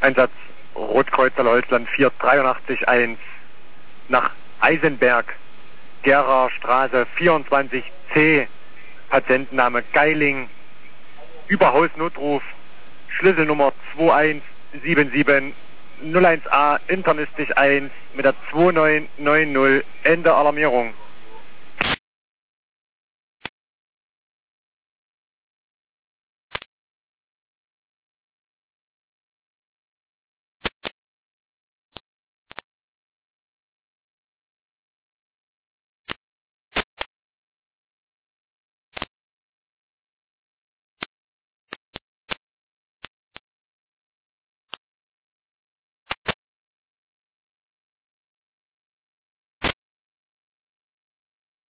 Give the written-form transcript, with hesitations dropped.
Einsatz Rotkreuz Holzland 4881 nach Eisenberg, Gera Straße 24C, Patientenname Geiling, Überhausnotruf, Schlüsselnummer 217701A, internistisch 1 mit der 2990, Ende Alarmierung.